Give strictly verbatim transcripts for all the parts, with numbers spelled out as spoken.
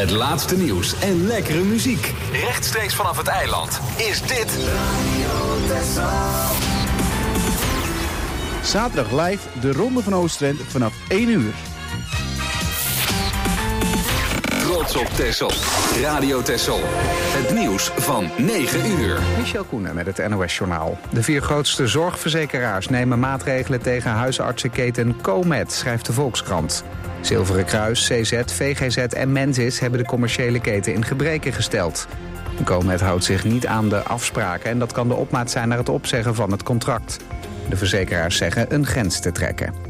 Het laatste nieuws en lekkere muziek. Rechtstreeks vanaf het eiland is dit Radio Texel. Zaterdag live de Ronde van Oostend vanaf één uur. Trots op Texel. Radio Texel. Het nieuws van negen uur. Michel Koenen met het N O S-journaal. De vier grootste zorgverzekeraars nemen maatregelen tegen huisartsenketen Comet, schrijft de Volkskrant. Zilveren Kruis, C Z, V G Z en Mensis hebben de commerciële keten in gebreken gesteld. Comet houdt zich niet aan de afspraken en dat kan de opmaat zijn naar het opzeggen van het contract. De verzekeraars zeggen een grens te trekken.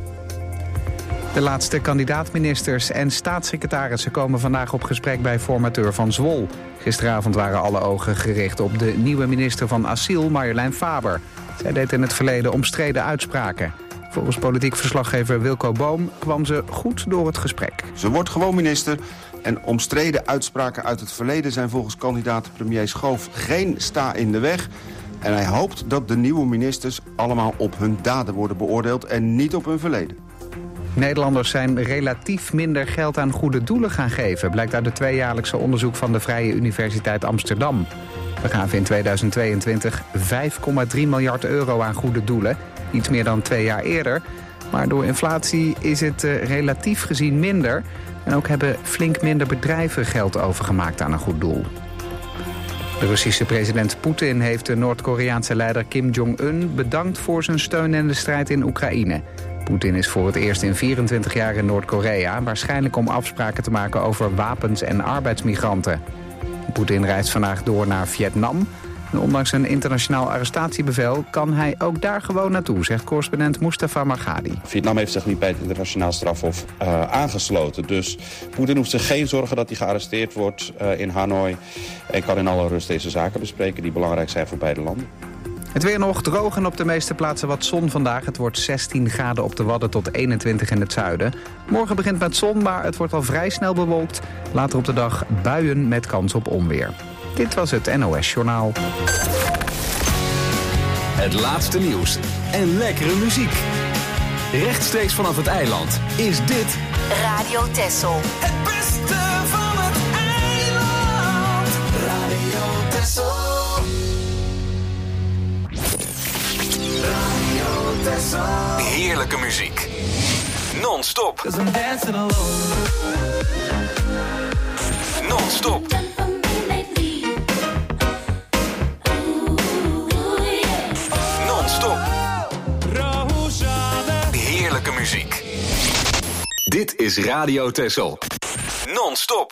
De laatste kandidaat-ministers en staatssecretarissen komen vandaag op gesprek bij formateur Van Zwol. Gisteravond waren alle ogen gericht op de nieuwe minister van Asiel, Marjolein Faber. Zij deed in het verleden omstreden uitspraken. Volgens politiek verslaggever Wilco Boom kwam ze goed door het gesprek. Ze wordt gewoon minister en omstreden uitspraken uit het verleden zijn volgens kandidaat premier Schoof geen sta in de weg. En hij hoopt dat de nieuwe ministers allemaal op hun daden worden beoordeeld en niet op hun verleden. Nederlanders zijn relatief minder geld aan goede doelen gaan geven, blijkt uit het tweejaarlijkse onderzoek van de Vrije Universiteit Amsterdam. We gaven in tweeduizend tweeëntwintig vijf komma drie miljard euro aan goede doelen, iets meer dan twee jaar eerder. Maar door inflatie is het uh, relatief gezien minder. En ook hebben flink minder bedrijven geld overgemaakt aan een goed doel. De Russische president Poetin heeft de Noord-Koreaanse leider Kim Jong-un bedankt voor zijn steun in de strijd in Oekraïne. Poetin is voor het eerst in vierentwintig jaar in Noord-Korea, waarschijnlijk om afspraken te maken over wapens en arbeidsmigranten. Poetin reist vandaag door naar Vietnam. En ondanks een internationaal arrestatiebevel kan hij ook daar gewoon naartoe, zegt correspondent Mustafa Margadi. Vietnam heeft zich niet bij het internationaal strafhof uh, aangesloten. Dus Poetin hoeft zich geen zorgen dat hij gearresteerd wordt uh, in Hanoi. En kan in alle rust deze zaken bespreken die belangrijk zijn voor beide landen. Het weer nog droog en op de meeste plaatsen wat zon vandaag. Het wordt zestien graden op de Wadden tot eenentwintig in het zuiden. Morgen begint met zon, maar het wordt al vrij snel bewolkt. Later op de dag buien met kans op onweer. Dit was het N O S-journaal. Het laatste nieuws en lekkere muziek. Rechtstreeks vanaf het eiland is dit Radio Texel. Het beste van het eiland. Radio Texel. Radio Texel. Heerlijke muziek. Non-stop. Non-stop. Non-stop. Heerlijke muziek. Dit is Radio Texel. Non-stop.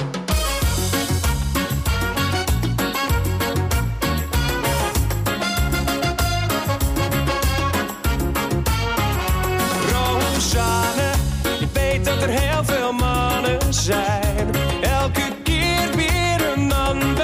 Rosanne, je weet dat er heel veel mannen zijn. Elke keer weer een ander.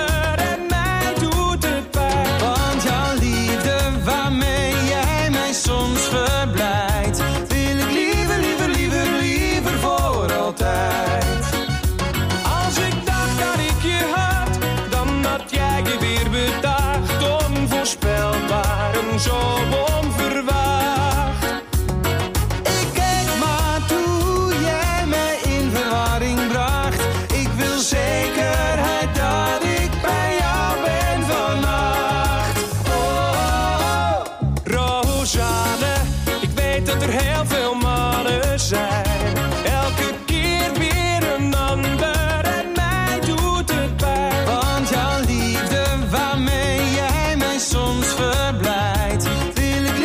Als ik dacht dat ik je had, dan had jij je weer bedacht. Onvoorspelbaar en zo onverwacht. Ik keek maar toe jij mij in verwarring bracht. Ik wil zekerheid dat ik bij jou ben vannacht. Oh, Rosanne, ik weet dat er heel veel mannen zijn. Elke keer weer een ander en mij doet het pijn. Want jouw liefde waarmee jij mij soms verblijdt, wil ik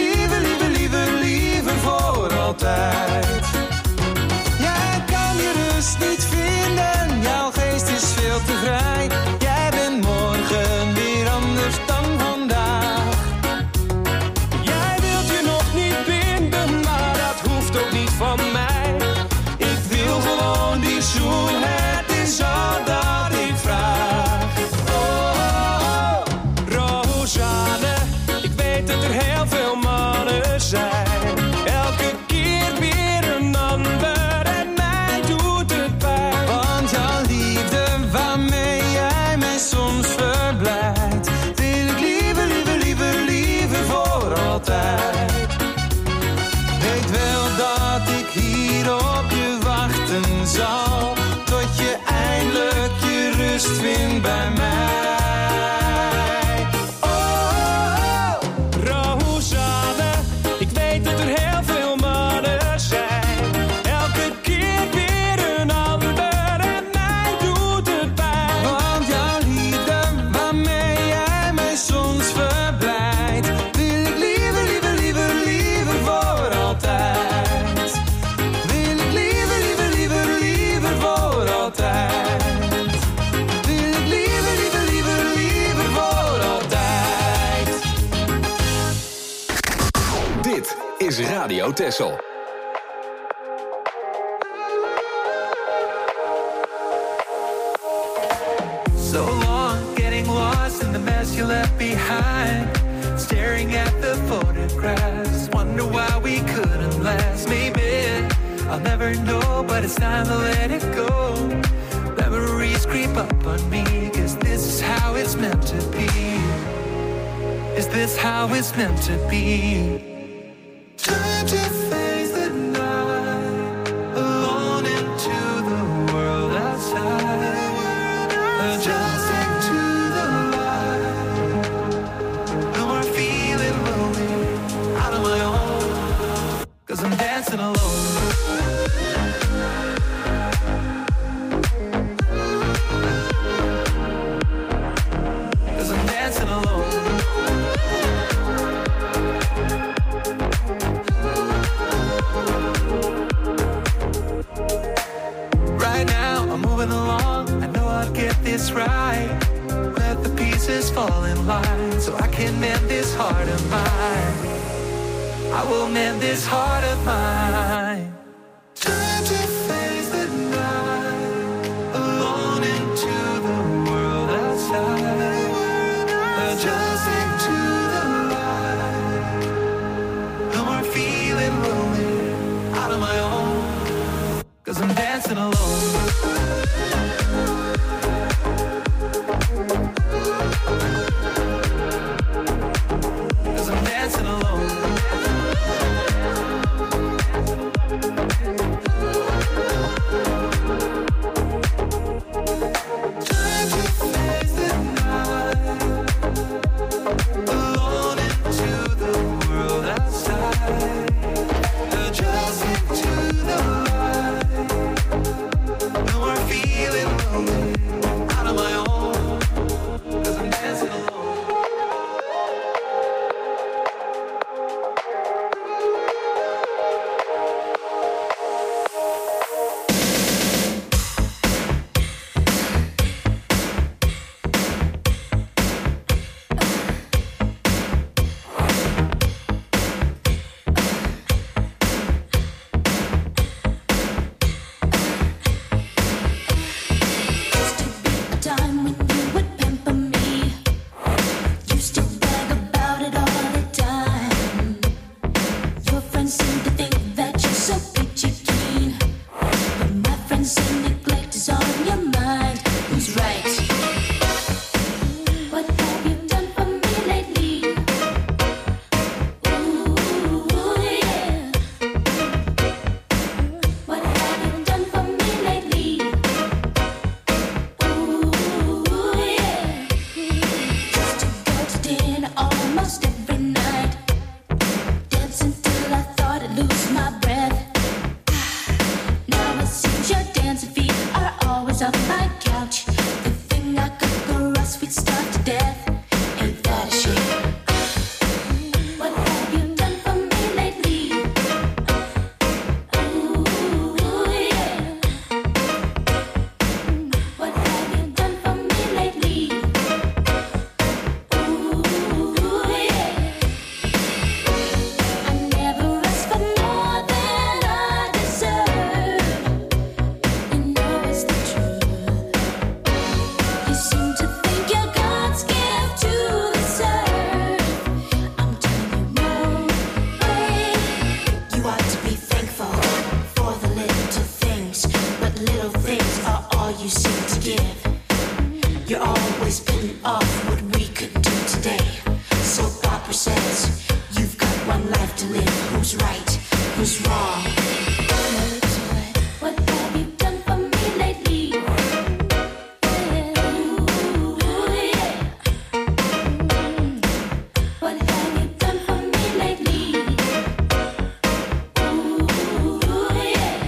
Radio Texel. So long getting lost in the mess you left behind, staring at the photographs, wonder why we couldn't last. Maybe I'll never know, but it's time to let it go. Memories creep up on me, cause this is how it's meant to be. Is this how it's meant to be? Time to face the night, alone into the world outside. Adjusting to the light, no more feeling lonely, out on my own, cause I'm dancing alone. Cause I'm dancing alone. Right now I'm moving along, I know I'll get this right. Let the pieces fall in line so I can mend this heart of mine. I will mend this heart of mine. Time to face the night, alone into the world outside. Adjusting to the light, no more feeling lonely, out on my own, cause I'm dancing alone. Cause I'm dancing alone. Time to face the night, alone into the world outside. Adjusting to the light, no more feeling lonely, out on my own, cause I'm dancing alone. Time when you would pamper me, you still brag about it all the time. Your friends seem to think that you're so peachy keen, but my friends say neglect is on your mind. Who's right? What have you done for me lately? Ooh, yeah. What have you done for me lately? Ooh, yeah. Used to go to dinner almost every night, dancing till I thought I'd lose my breath. Now it seems your dancing feet are always on my couch. The thing I could go us, we'd starve to death. Ain't that a shame? What have you done for me lately? Ooh, yeah. What have you done for me lately? Ooh, yeah. I never asked for more than I deserve. You know it's the truth. You seem to think you're God's gift to the earth. I'm telling you, no way. You ought to be thankful for the little things, but little things are all you seem to give. You're always putting off what we could do today. Soap opera says you've got one life to live. Who's right? Who's wrong? What have you done for me lately? Ooh, yeah. What have you done for me lately? Ooh, yeah.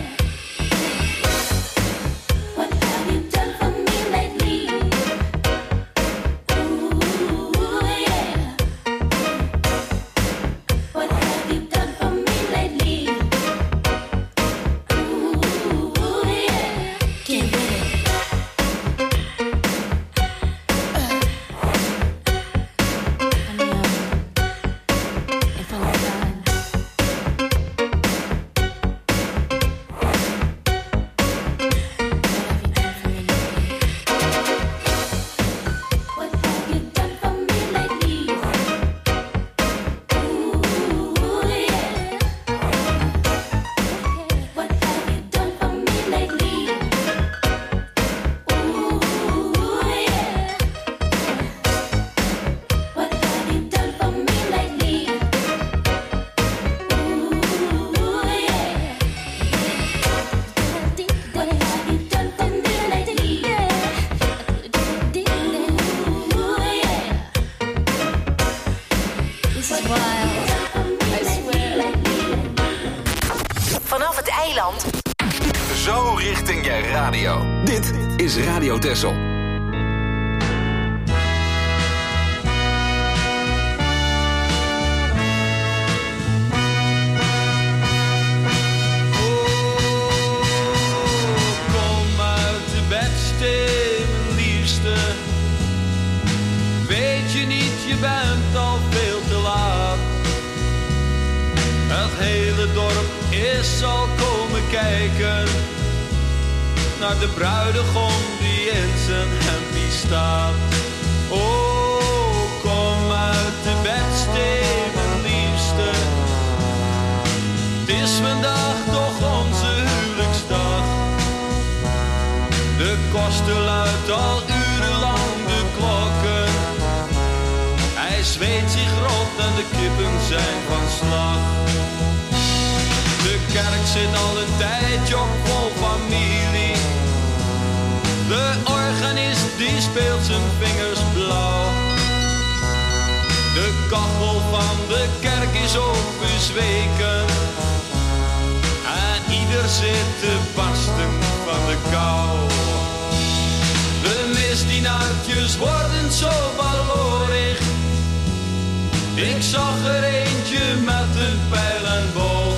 What have you done for me lately? Ooh, yeah. zo richting je radio. Dit is Radio Texel. Je bent al veel te laat. Het hele dorp is al komen kijken naar de bruidegom die in zijn hempie staat. Oh, kom uit de bedstee, mijn liefste. Het is vandaag toch onze huwelijksdag. De koster luidt al urenlang de klokken. Hij zweet zich rot en de kippen zijn van slag. De kerk zit al een tijdje op vol familie. De organist die speelt zijn vingers blauw. De kachel van de kerk is ook bezweken. En ieder zit te barsten van de kou. De misdienaartjes worden zo ballorig. Ik zag er eentje met een pijl en boog.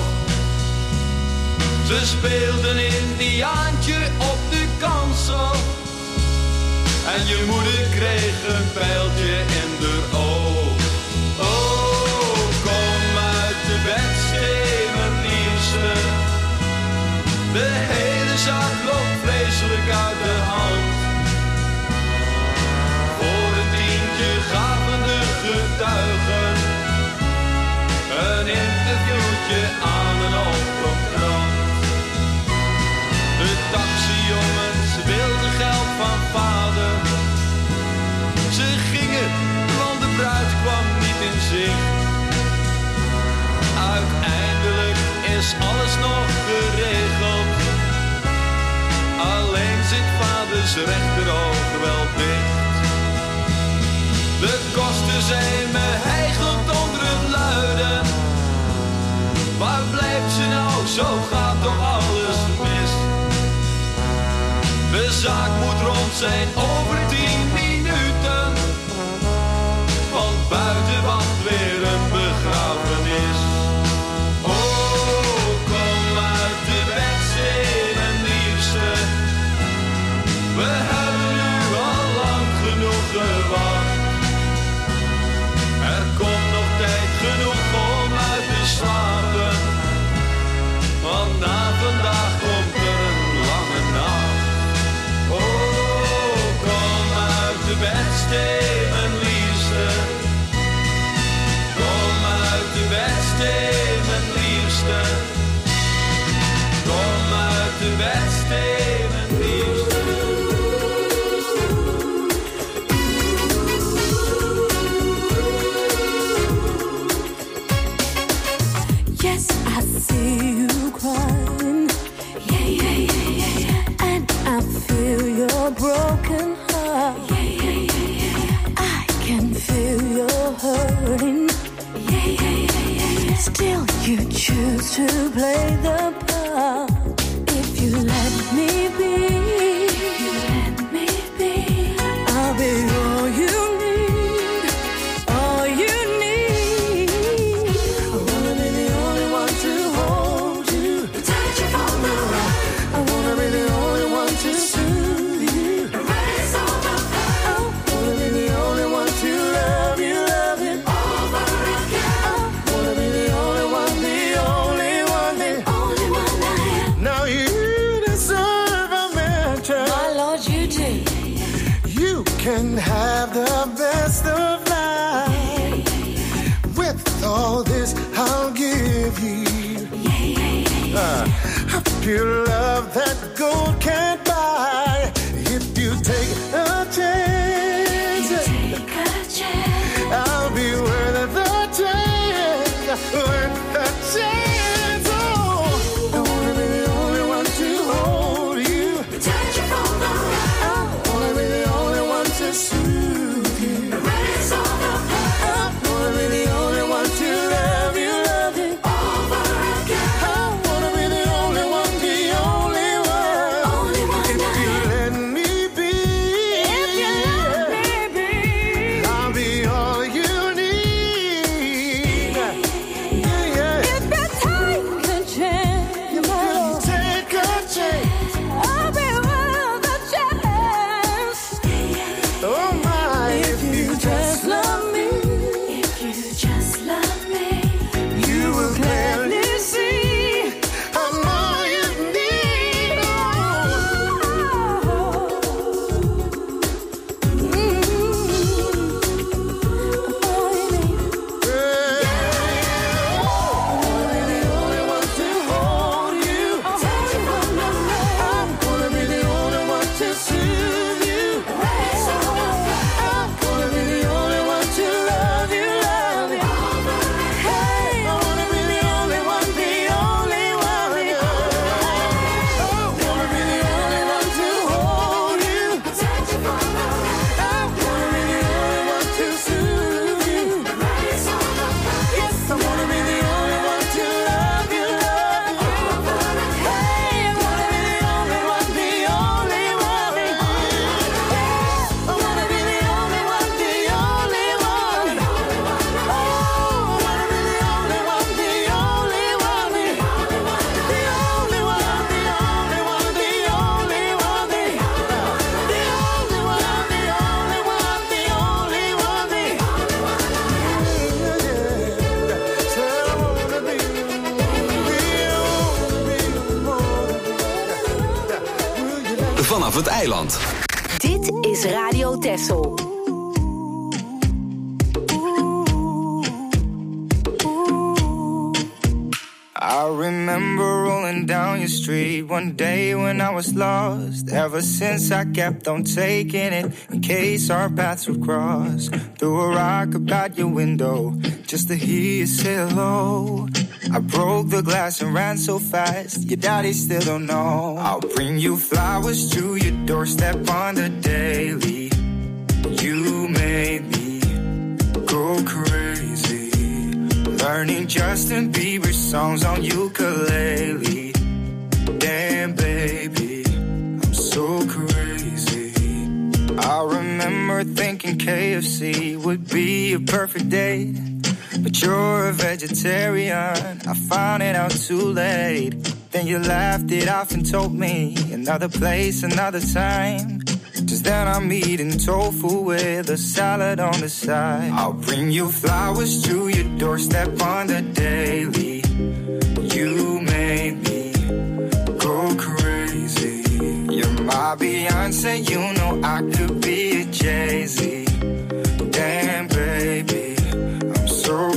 Ze speelden Indiaantje op de kansel. En je moeder kreeg een pijltje in de oog. Oh, kom uit de bedstee, mijn liefste. De hele zaak loopt vreselijk uit de hand. Voor een tientje gaven de getuigen een interviewtje aan een oproepkrant. De taxijongens wilden geld van vader. Ze gingen, want de bruid kwam niet in zicht. Uiteindelijk is alles nog geregeld. Alleen zit vaders rechteroog wel dicht. De kosten zijn me hijgend onder het luiden. Waar blijft ze nou? Zo gaat toch alles mis. De zaak moet rond zijn over tien minuten. Want buiten wacht weer een begrafenis. Oh, kom uit de bedstee, mijn liefste. We hebben nu al lang genoeg gewacht. Er komt nog tijd genoeg om uit te slapen. Want na vandaag komt er een lange nacht. Oh, kom uit de bedstee, mijn liefste. Kom uit de bedstee, mijn liefste. Kom uit de bedstee, mijn liefste. Yes, I see you crying. Yeah, yeah, yeah, yeah, yeah. And I feel your broken heart. Yeah, yeah, yeah, yeah. I can feel your hurting. Yeah, yeah, yeah, yeah, yeah. Still, you choose to play the part. If you let me be, if you let me be, I'll be all you need, all you need. I wanna be the only one to hold you, touch you from the rock. I wanna be the only one to soothe you, erase all the pain. I wanna be the only one to love you, love you over again. I wanna be the only one, the only one, the only one I am. Now you deserve a mansion, my Lord, you do. You can have the best of life. With all this, I'll give you uh, a pure love that gold can't buy. If you take a chance, take a chance. I'll be worth the chance, worth the chance. Oh, I wanna be the only one to hold you, touch you from the right. I wanna be the only one to soothe you, het eiland. Dit is Radio Texel. I remember rolling down your street one day when I was lost. Ever since I kept on taking it in case our paths would cross. Threw a rock about your window just to hear you say hello. I broke the glass and ran so fast, your daddy still don't know. I'll bring you flowers to your doorstep on the daily. You made me go crazy, learning Justin Bieber songs on ukulele. Damn baby, I'm so crazy. I remember thinking K F C would be a perfect date, but you're a vegetarian, I found it out too late. Then you laughed it off and told me another place, another time. Just then I'm eating tofu with a salad on the side. I'll bring you flowers to your doorstep on the daily. You made me go crazy. You're my Beyonce, you know I could be a Jay-Z. Damn baby, I'm so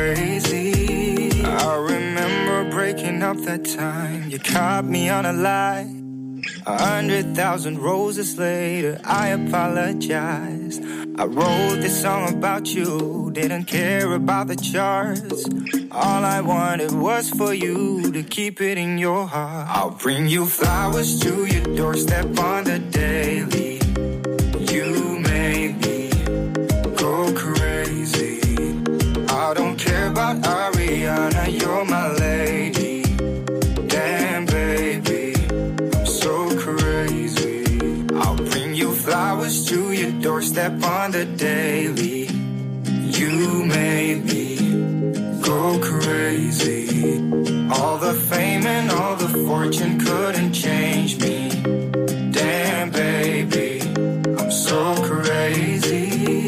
crazy. I remember breaking up that time, you caught me on a lie. A hundred thousand roses later, I apologize. I wrote this song about you, didn't care about the charts. All I wanted was for you to keep it in your heart. I'll bring you flowers to your doorstep on the daily. You made me go crazy. I don't care about Ariana, you're my lady. Damn baby, I'm so crazy. I'll bring you flowers to your doorstep on the daily. You made me go crazy. All the fame and all the fortune couldn't change me. Damn baby, I'm so crazy.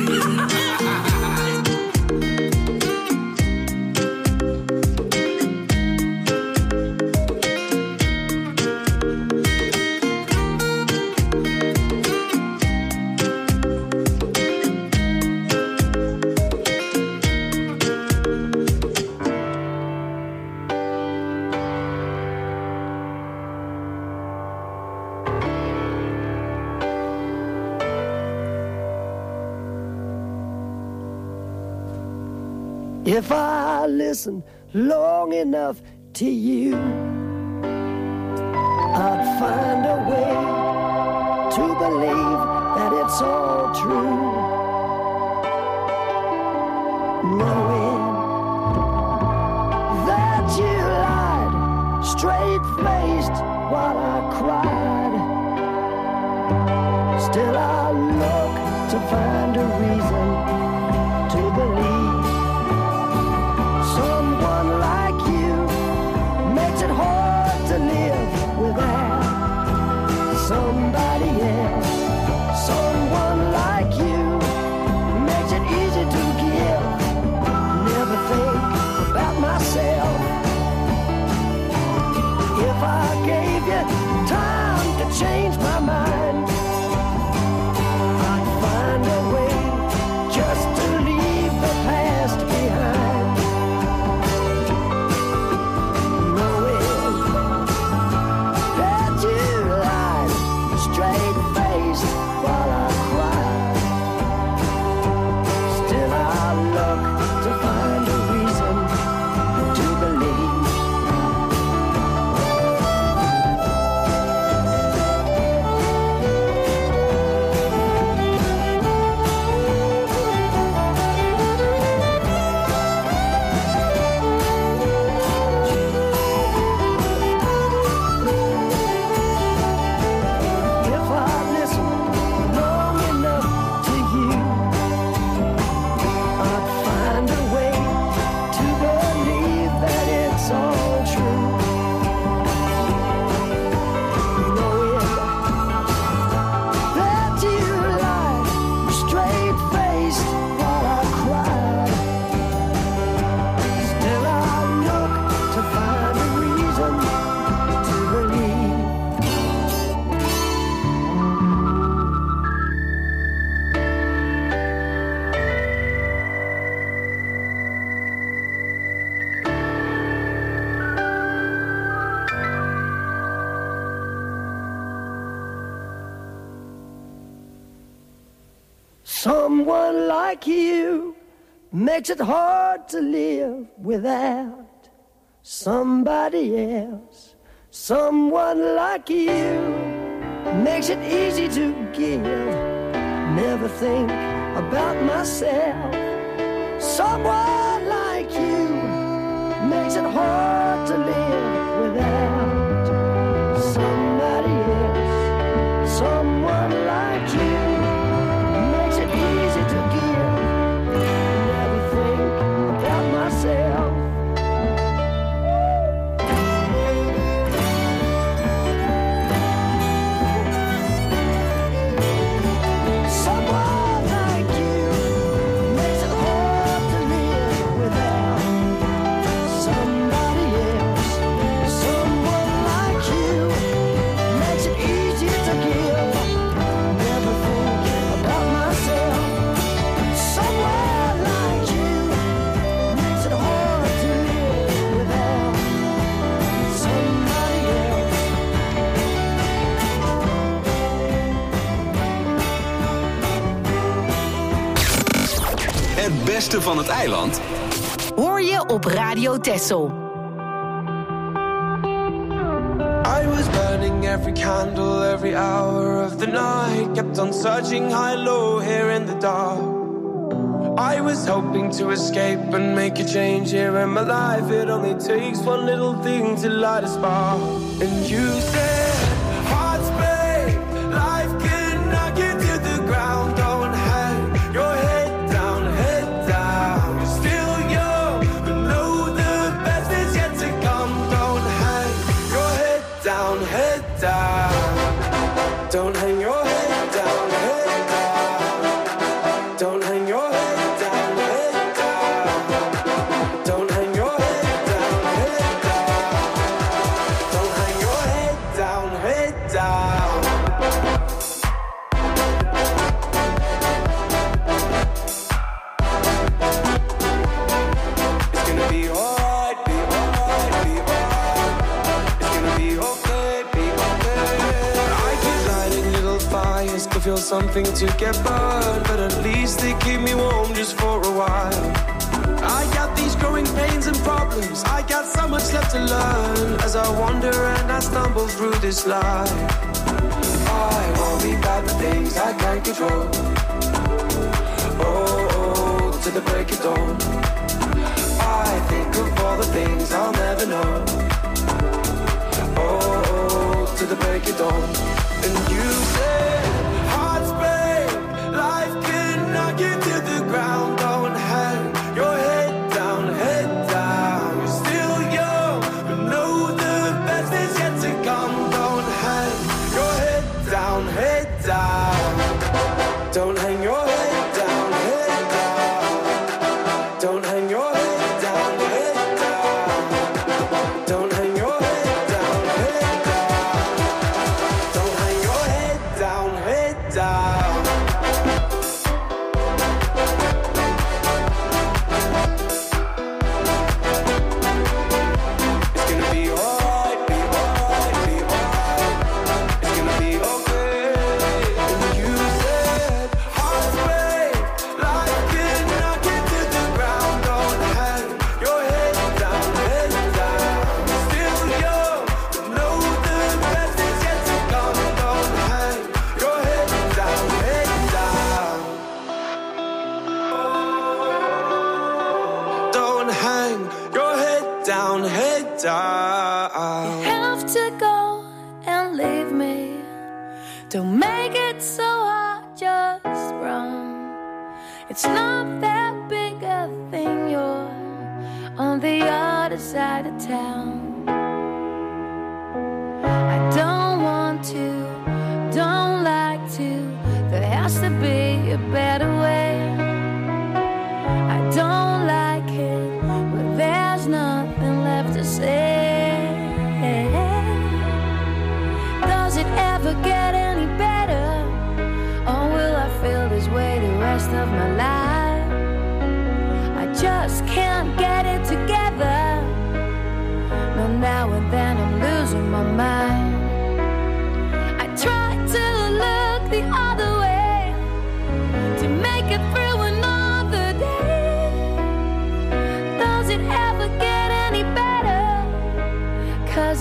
If I listen long enough to you, I'd find a way to believe that it's all true. Knowing that you lied straight-faced while I cried, still I look to find a reason to believe. Someone like you makes it hard to live without somebody else. Someone like you like you makes it hard to live without somebody else. Someone like you makes it easy to give. Never think about myself. Someone like you makes it hard to live without somebody else. Someone like you makes it easy to give. Never think about myself. Someone like you makes it hard to live without somebody else. Someone like you makes it easy to give. Never think about myself. Someone like you makes it hard to live without somebody else. Het beste van het eiland Hoor je op Radio Texel. I was burning every candle, every hour of the night. Kept on searching high, low, here in the dark. I was hoping to escape and make a change here in my life. It only takes one little thing to light a spark. And you said, hearts break, life can knock you to the ground. Don't hang your head down, head down. You're still young, but know the best is yet to come. Don't hang your head down, head down. Don't hang your head down, head down. Don't hang your head down, head down. Don't hang your head down, head down. Don't hang your head down, head down. It's gonna be alright, be alright, be alright. It's gonna be okay, be okay. I keep lighting little fires to feel something to get burned, but at least they keep me warm just for a while. I got these growing pains and problems. I got so much left to learn as I wander and I stumble through this life. I worry about the things I can't control. Oh, oh, to the break of dawn. I think of all the things I'll never know. Oh, oh, to the break of dawn. And you said, hearts break, life can knock you to the ground. Don't hang your head down, head down. You're still young, but know the best is yet to come. Don't hang your head down, head down. Don't hang your head down, head down. Don't hang your head down, head down. Don't hang your head down, head down. Don't hang your head down, head down. It's gonna be alright, be alright, be alright. It's gonna be okay. And you said, hearts break, life can knock you to the ground. Don't hang your head down, head down. Still young, but know the best is yet to come. Don't hang your head down, head down. Don't hang your head down, head down. Have to go and leave me. Don't make it so hard, just run. It's not that big a thing, you're on the other side of town. I don't want to, don't like to. There has to be a better way. I don't like it, but there's nothing left to say. Does it ever get any better? Or will I feel this way the rest of my life? I just can't get it together. No, now and then I'm losing my mind. I try to look the other way to make it through another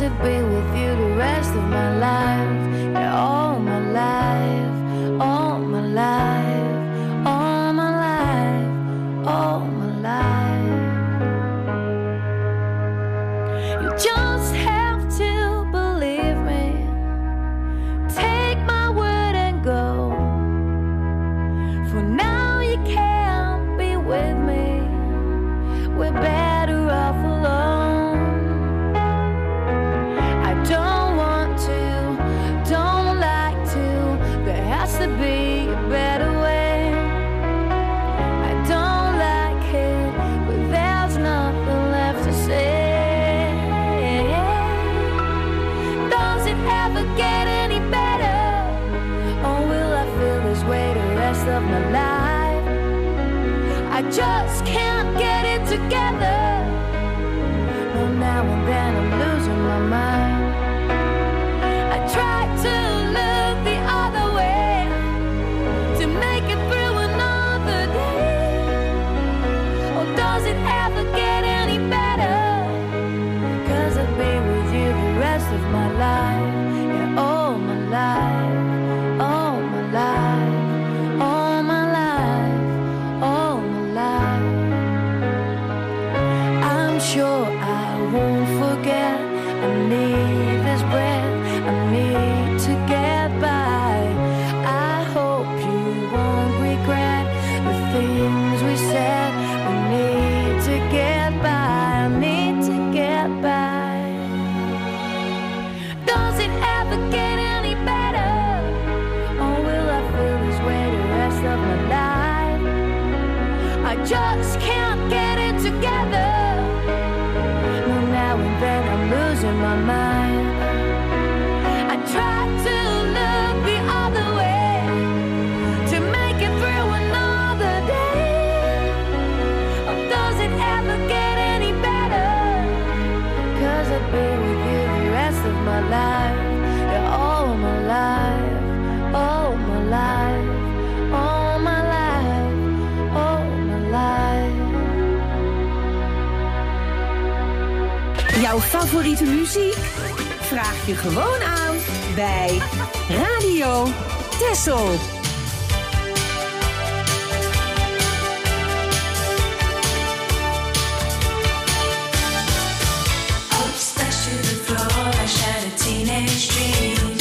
to be with you the rest of my life. Yeah, all my life, all my life, all my life, all my life. You just have to believe me. Take my word and go. For now you can't be with me. We're better off alone. I don't want to, don't like to. There has to be a better way. I don't like it, but there's nothing left to say. Does it ever get any better? Or will I feel this way the rest of my life? I just can't get it together. No, now and then I'm losing my mind. I try to look the other way to make it through another day. Or does it ever get any better? 'Cause I'll be with you the rest of my life. Yeah, all my life, all my life, all my life, all my life. I'm sure I won't forget. I need this breath, I need to get by. I hope you won't regret the things we said. We need to get by, I need to get by. Does it ever get any better? Or will I feel this way the rest of my life? I just can't get it together. No, now and then I'm losing my mind. I try to look the other way to make it through another day. Or does it ever get any better? 'Cause I've been with you the rest of my life. Yeah, all my life, all my life, all my life, all my life. Jouw favoriete muziek? Vraag je gewoon aan bij Radio Texel. Upstairs to the floor, I shed a teenage dream.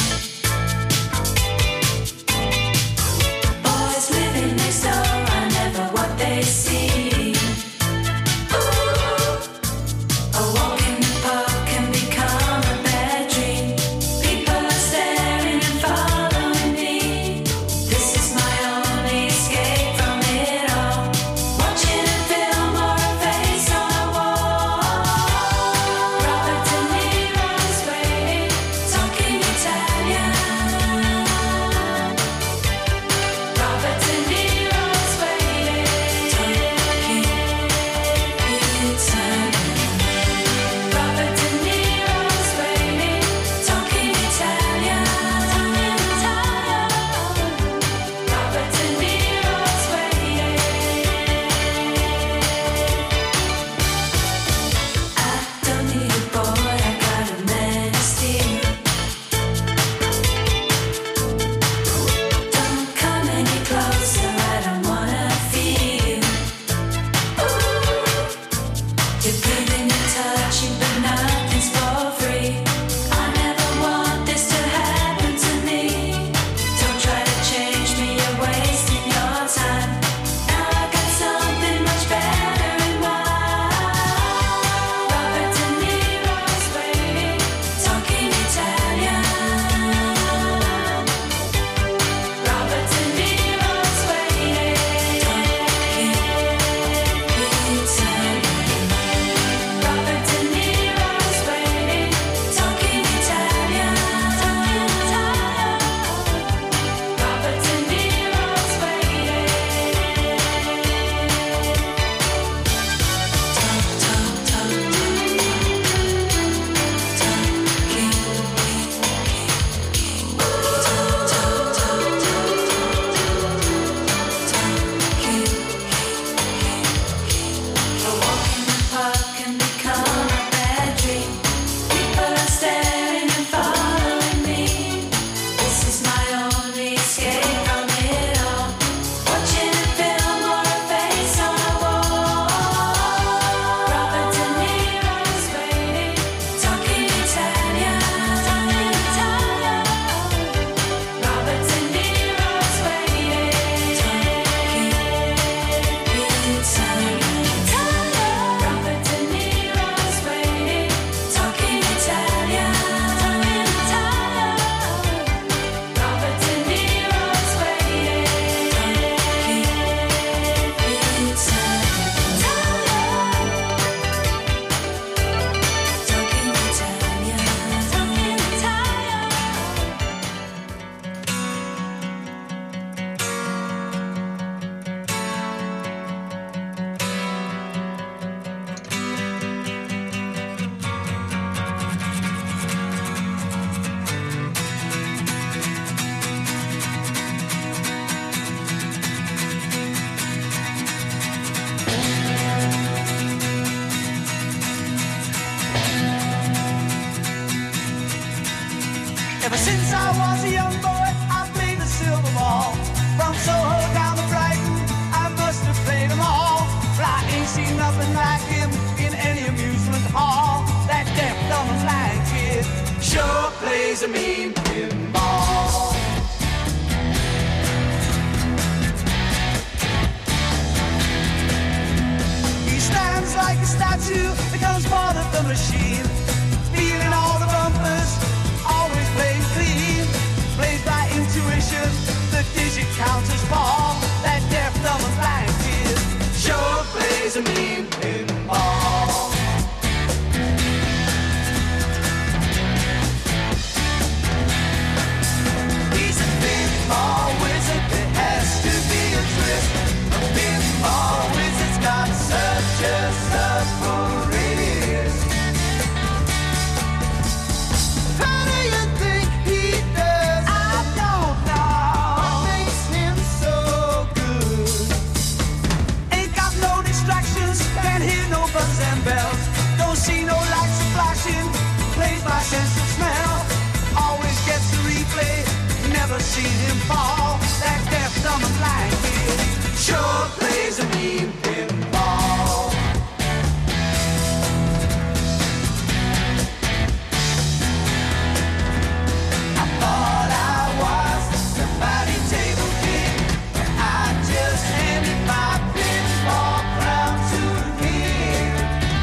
Boys living next door, I never what they see. Ooh, a walk in the park can become a bad dream. People are staring and following me. This is my only escape from it all. Watching a film or a face on a wall. Robert De Niro's waiting, talking Italian. Robert De Niro's waiting. since I was a young boy, I played the silver ball. From Soho down to Brighton, I must have played them all. But I ain't seen nothing like him in any amusement hall. That deaf, dumb, and blind kid sure plays a mean pinball. He stands like a statue, becomes part of the machine. Feeling all the bumpers, always playing clean. Plays by intuition, the digit counters fall. That deaf, dumb, and blind kid sure plays a mean pinball. He's a pinball wizard, there has to be a twist. A pinball wizard's got such a submarine. How do you think he does? I don't know. What makes him so good? Ain't got no distractions, can't hear no buzzers and bells. Don't see no lights flashing, plays by sense of smell. Always gets the replay, never seen him fall. That deaf, dumb, and blind kid sure plays a mean pinball. I thought I was somebody table king, but I just handed my pinball crown to him.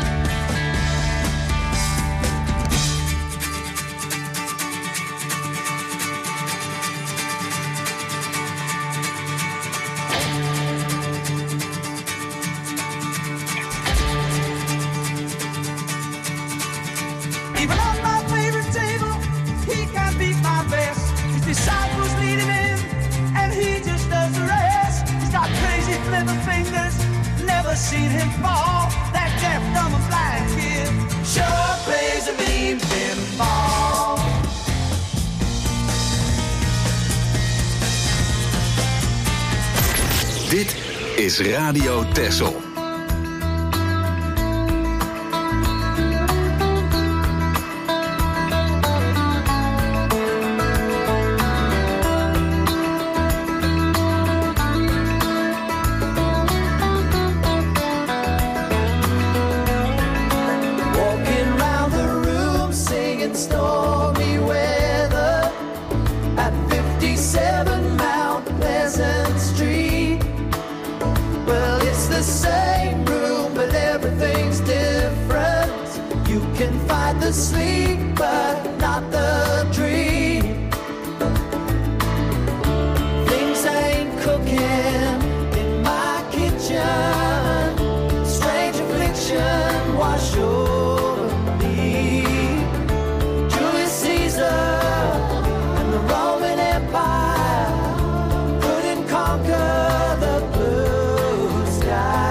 Even on my favorite table, he can't beat my best. His disciples lead him in, and he just does the rest. He's got crazy flipper fingers, never seen him fall. That deaf, dumb, and blind kid sure plays a mean pinball. Dit is Radio Texel. Walking round the room singing stormy weather at fifty-seven Mount Pleasant Street. Well, it's the same room, but everything's different. You can find the sleep, but not the dream. Things ain't cooking in my kitchen. Strange affliction wash over me. Julius Caesar and the Roman Empire couldn't conquer the blue sky.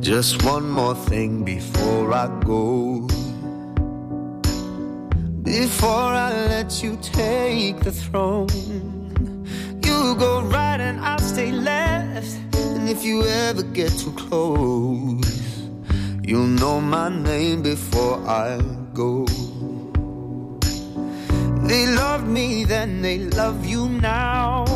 Just one more thing before I go. Before I let you take the throne. You go right and I'll stay left. And if you ever get too close, you'll know my name before I go. They loved me then, they love you now.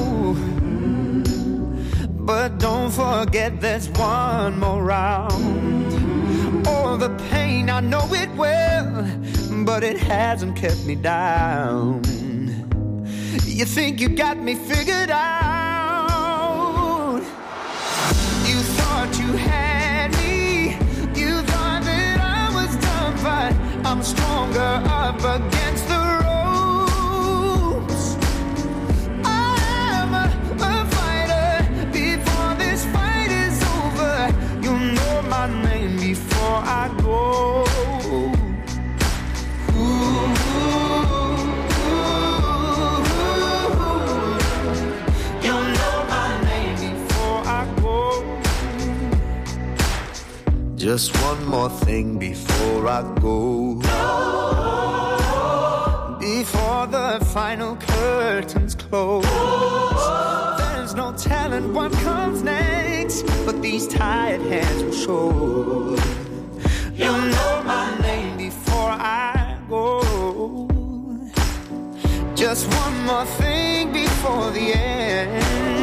But don't forget there's one more round. Oh, the pain, I know it well, but it hasn't kept me down. You think you got me figured out. You thought you had me. You thought that I was done, but I'm stronger up against the ropes. I'm a, a fighter. Before this fight is over, you'll know my name before I go. Just one more thing before I go. Before the final curtains close. There's no telling what comes next, but these tired hands will show. You'll know my name before I go. Just one more thing before the end.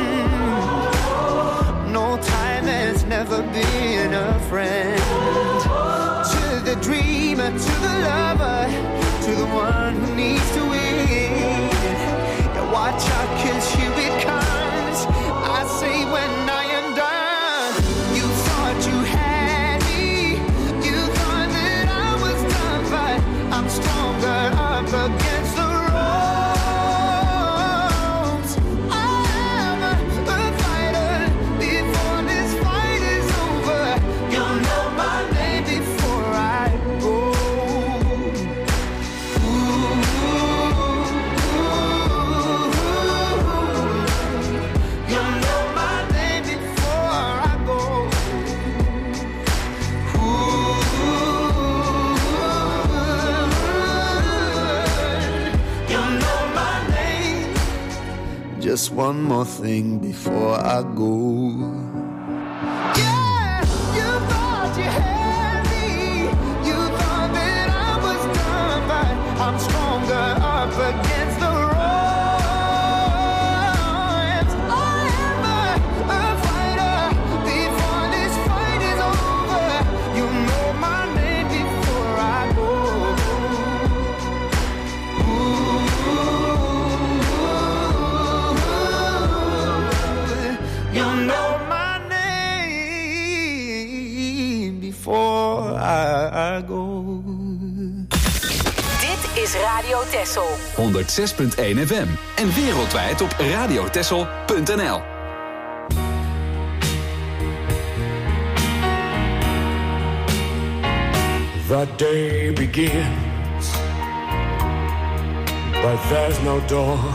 No time has never been a friend. To the dreamer, to the lover, to the one who needs to win. Yeah, watch out, 'cause here it comes. I say when I am done. You thought you had me. You thought that I was done, but I'm stronger up against the ropes. I'm a, a fighter. Before this fight is over, you'll know my name before I go. Ooh, you'll know my name before I go. You'll know my name. Just one more thing before I go. Yeah, you thought you had me. You thought that I was done, but I'm stronger up against the ropes. I am a, a fighter. Before this fight is over, you know my name before I go. You know my name before I go. Dit is Radio Texel. honderdzes punt één F M en wereldwijd op radiotexel punt n l. The day begins, but there's no dawn.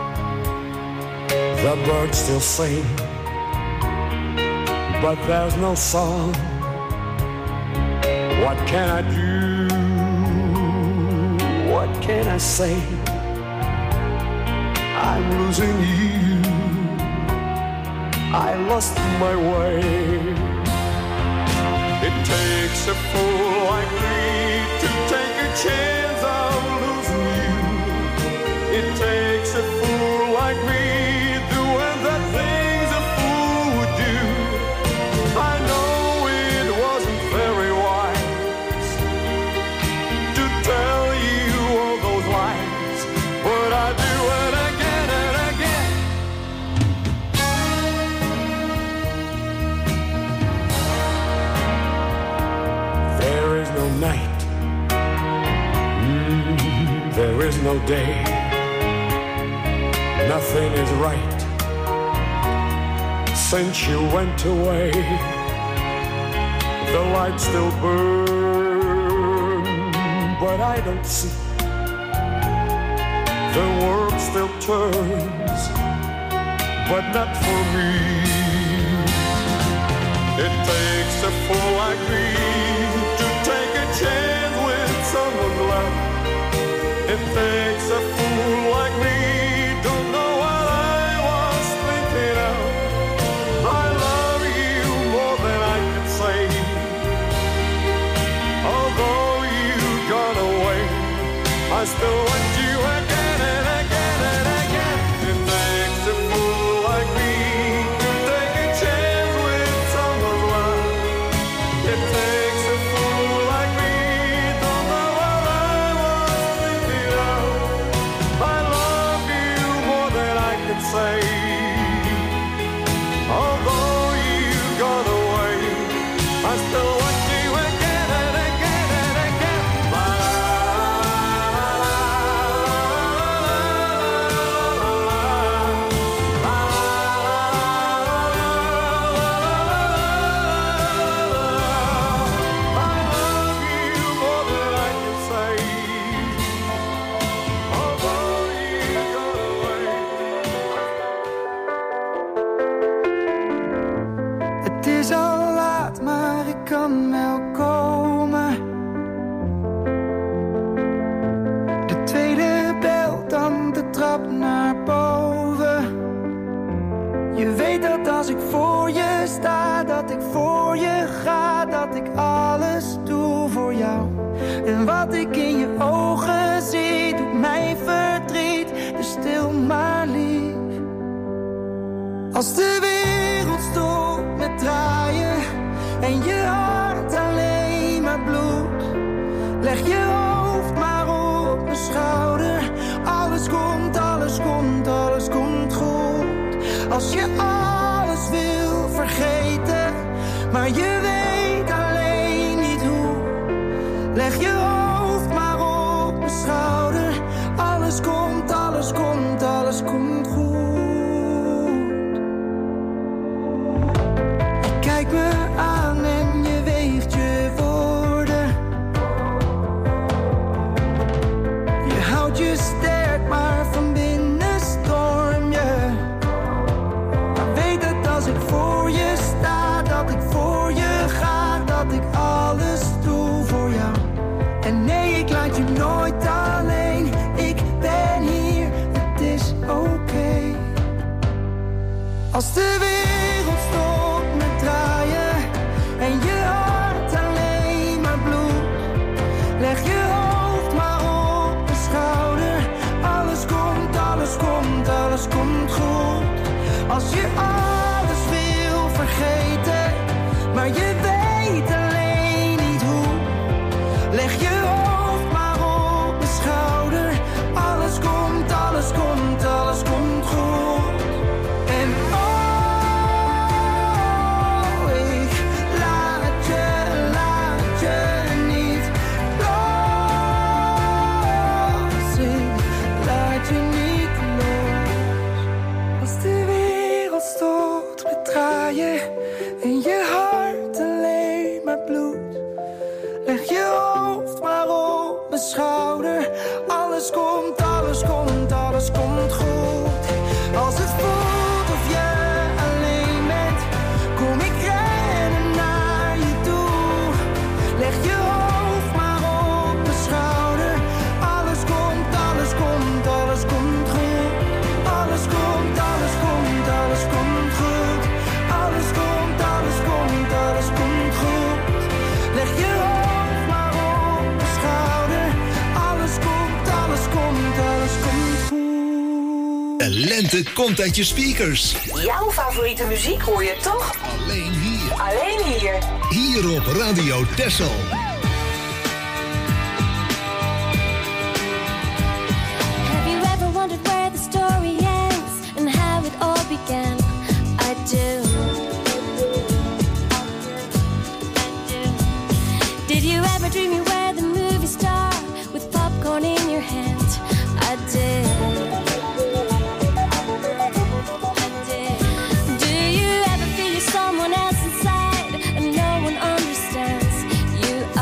The birds still sing, but there's no song. What can I do? What can I say? I'm losing you. I lost my way. It takes a fool like me to take a chance of losing you. It takes a fool like me doing the things a fool would do. I know it wasn't very wise to tell you all those lies, but I do it again and again. There is no night, mm, there is no day. Nothing is right since you went away. The lights still burn, but I don't see. The world still turns, but not for me. It takes a fool like me to take a chance with someone's love. It takes a fool like me, don't know what I was thinking of. I love you more than I can say. Although you gone away, I still want you again and again and again. It takes a fool like me to take a chance with someone's love. It takes a fool like me, don't know what I was thinking of. I love you more than I can say. Although you gone away, I still want you again and again and again. La Het is al laat, maar ik kan wel komen. De tweede bel, dan de trap naar boven. Je weet dat als ik voor je sta, dat ik voor je ga, dat ik alles doe voor jou. En wat ik in je ogen zie, doet mij verdriet, dus stil maar lief. Als de wereld stopt met draaien en je hart alleen maar bloedt, leg je hoofd maar op mijn schouder. Alles komt, alles komt, alles komt goed. Als je alles wil vergeten, maar je weet alleen niet hoe, leg je hoofd maar op mijn schouder. Alles komt, alles komt, alles komt goed. Kijk me aan en je weegt je woorden. Je houdt je sterk, maar van binnen storm je. Maar weet dat als ik voor je sta, dat ik voor je ga, dat ik alles doe voor jou. En nee, ik laat je nooit alleen. Ik ben hier, het is oké. Als de wereld stopt met draaien en je hart alleen maar bloedt, leg je hoofd maar op mijn schouder. Alles komt, alles komt, alles komt goed. Als je alles wil vergeten, maar je weet alleen niet hoe, leg je hoofd maar op mijn schouder. Alles komt, alles komt, alles komt goed. En oh, ik laat je, laat je niet los. Ik laat je niet los. Als de wereld stopt met draaien en je hart alleen maar bloedt, leg je hoofd maar op mijn schouder. Alles komt, alles komt, alles komt goed. Als het voelt of je alleen bent, kom ik rennen naar je toe. Leg je hoofd maar op mijn schouder. Alles komt, alles komt, alles komt goed. Alles komt, alles komt, alles komt goed. Alles komt, alles komt, alles komt goed. Leg je hoofd maar op mijn schouder. Alles komt, alles komt, alles komt goed. De lente komt uit je speakers. Jouw favoriete muziek hoor je toch? Alleen hier. Alleen hier. Hier op Radio Texel. Have you ever wondered where the story ends and how it all began? I do. Did you ever dream you were the movie star with popcorn in your hand? I did. Do you ever feel you're someone else inside and no one understands you?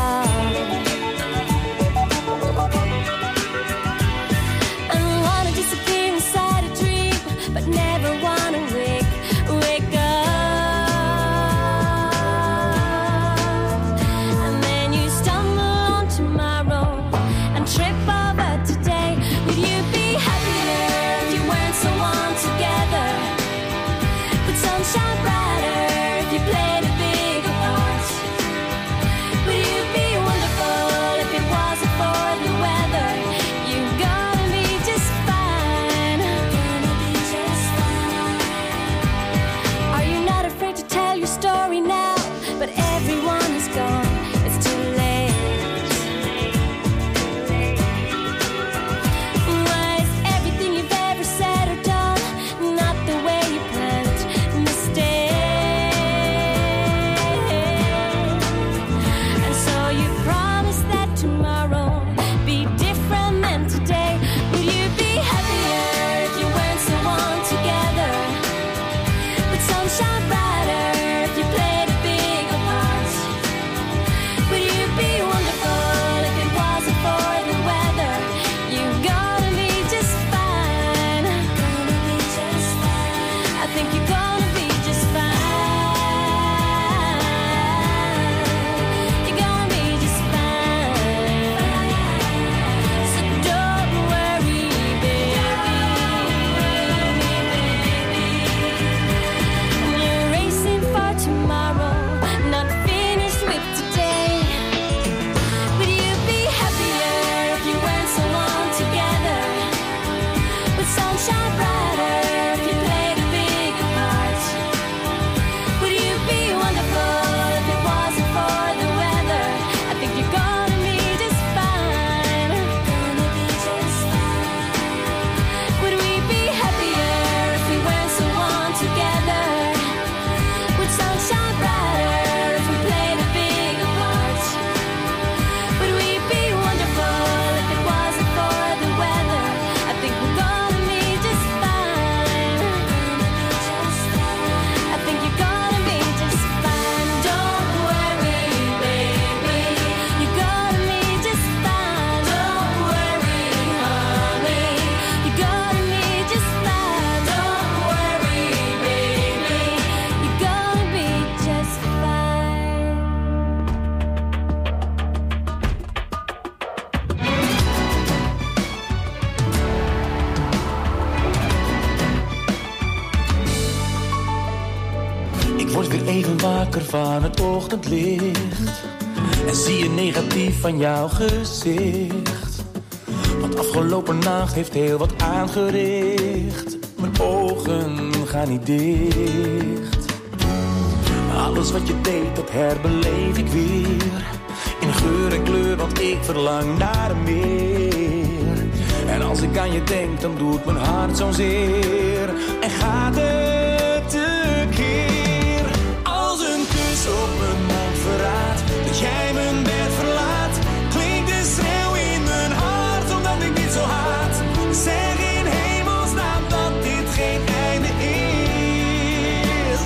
Word weer even wakker van het ochtendlicht en zie je negatief van jouw gezicht. Want afgelopen nacht heeft heel wat aangericht. Mijn ogen gaan niet dicht. Alles wat je deed, dat herbeleef ik weer. In geur en kleur, want ik verlang naar meer. En als ik aan je denk, dan doet mijn hart zo'n zeer. En gaat het tekeer. Als een kus op mijn mond verraadt dat jij mijn bed verlaat, klinkt de schreeuw in mijn hart omdat ik dit zo haat. Zeg in hemelsnaam dat dit geen einde is.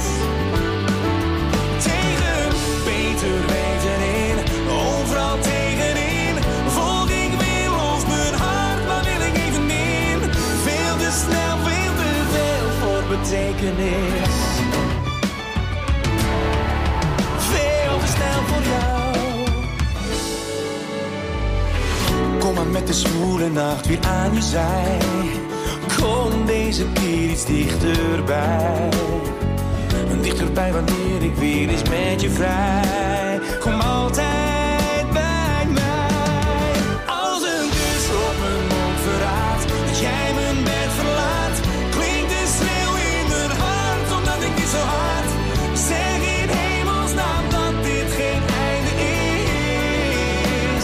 Tegen beter weten in, overal tegenin, volg ik weer los mijn hart, maar wil ik even in. Veel te snel, veel te veel voor betekenis. Veel te snel voor jou. Kom maar met de zwoele nacht weer aan je zij. Kom deze keer iets dichterbij. Dichterbij wanneer ik weer eens met je vrij. Kom altijd bij mij. Als een kus op mijn mond verraadt dat jij mijn bed verlaat, klinkt de schreeuw in mijn hart omdat ik dit zo haat. Zeg in hemelsnaam dat dit geen einde is.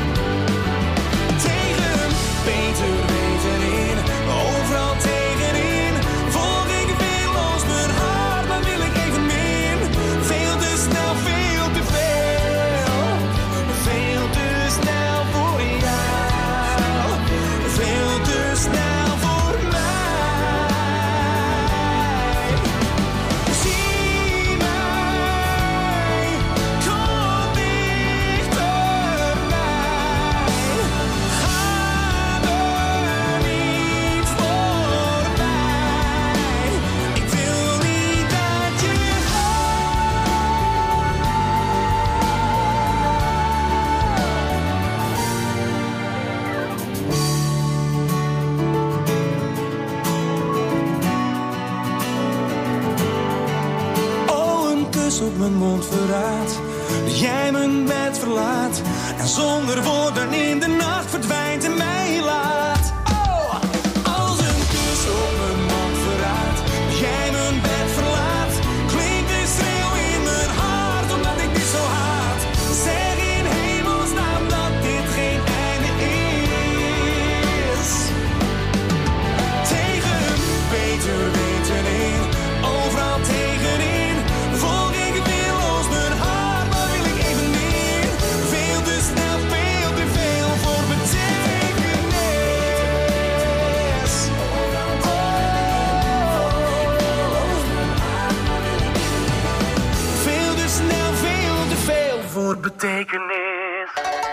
Tegen beter weten in, overal tegenin, volg ik weer los mijn hart, maar wil ik even min. Veel te snel, veel te veel. Veel te snel voor jou. Veel te snel voor mij. Zie mij, kom dichterbij. Ga me niet voorbij. Ik wil niet dat je Oh, een kus op mijn mond verraadt dat jij mijn bed verlaat en zonder woorden in de nacht verdwijnt en mij laat. Oh, als een kus op mijn mond verraadt dat jij mijn bed verlaat, klinkt de schreeuw in mijn hart omdat ik dit zo haat. Zeg in hemelsnaam dat dit geen einde is. Tegen beter weten in, overal tegenin, volg ik weer los mijn hart, maar wil ik even meer. Veel te snel, veel te veel voor betekenis. Veel te snel, veel te veel voor betekenis.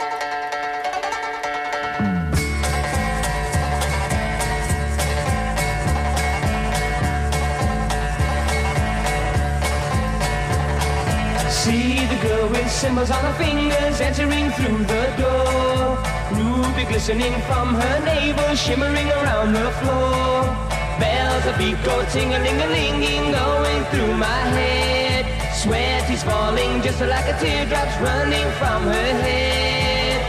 See the girl with symbols on her fingers entering through the door. Ruby glistening from her navel, shimmering around the floor. Bells of beat go ting-a-ling-a-linging, going through my head. Sweat is falling just like a teardrop's running from her head.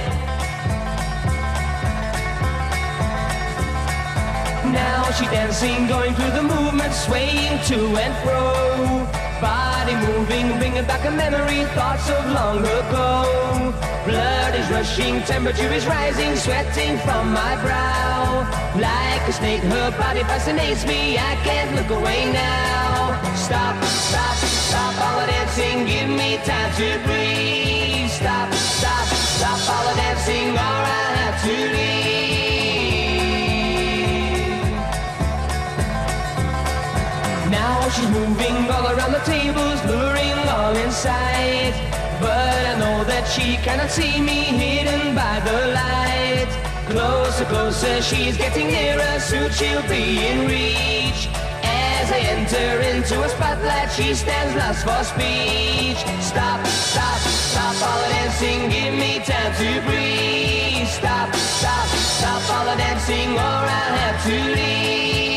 Now she dancing, going through the movement, swaying to and fro. Body moving, bringing back a memory, thoughts of long ago. Blood is rushing, temperature is rising, sweating from my brow. Like a snake, her body fascinates me, I can't look away now. Stop, stop, stop all the dancing, give me time to breathe. Stop, stop, stop all the dancing, or I'll have to leave. Now she's moving all around the tables, luring all in sight. But I know that she cannot see me, hidden by the light. Closer, closer, she's getting nearer, soon she'll be in reach. As I enter into a spotlight, she stands lost for speech. Stop, stop, stop all the dancing, give me time to breathe. Stop, stop, stop all the dancing, or I'll have to leave.